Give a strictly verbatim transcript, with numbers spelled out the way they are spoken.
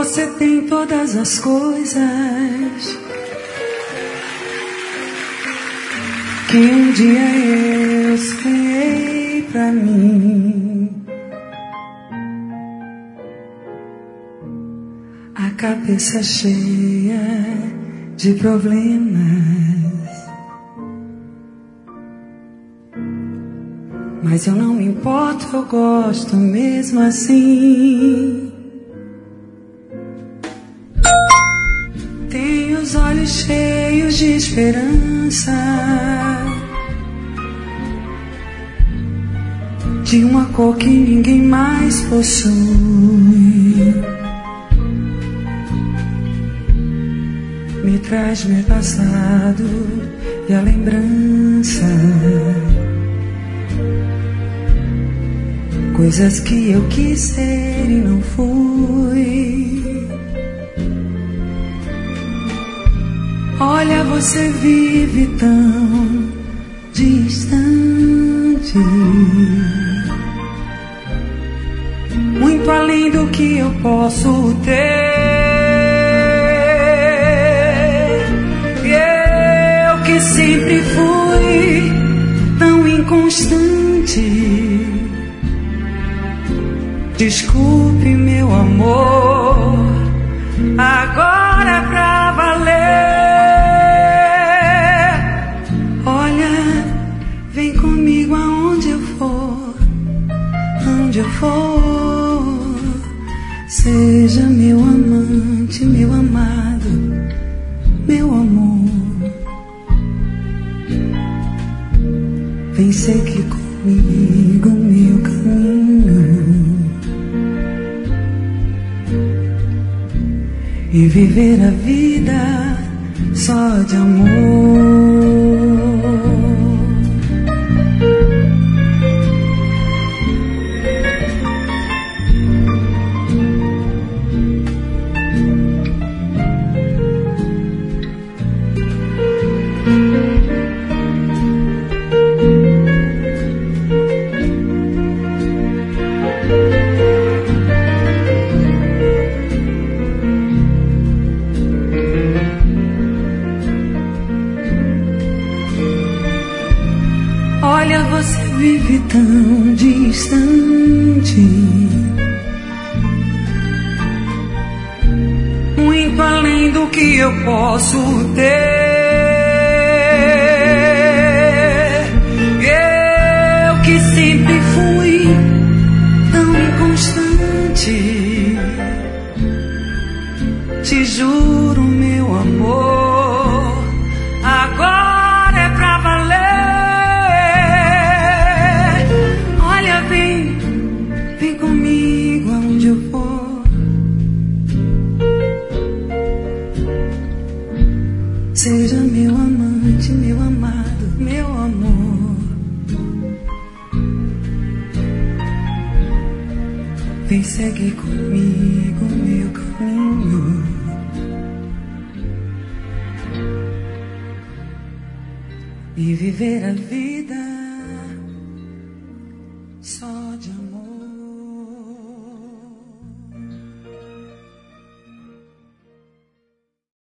Você tem todas as coisas que um dia eu sonhei pra mim. A cabeça cheia de problemas, mas eu não me importo, eu gosto mesmo assim. Tenho os olhos cheios de esperança, de uma cor que ninguém mais possui. Me traz meu passado e a lembrança, coisas que eu quis ser e não fui. Olha, você vive tão distante, muito além do que eu posso ter. E eu que sempre fui tão inconstante, desculpe, meu amor, agora é pra valer. Olha, vem comigo aonde eu for, aonde eu for. Seja meu amante, meu amado, meu amor. Vem seguir comigo meu caminho e viver a vida só de amor. Olha, você vive tão distante, muito além do que eu posso ter. Eu que sempre fui tão inconstante, te juro, meu amor, agora é pra valer. Vem comigo aonde eu for, seja meu amante, meu amado, meu amor. Vem seguir comigo meu caminho e viver a vida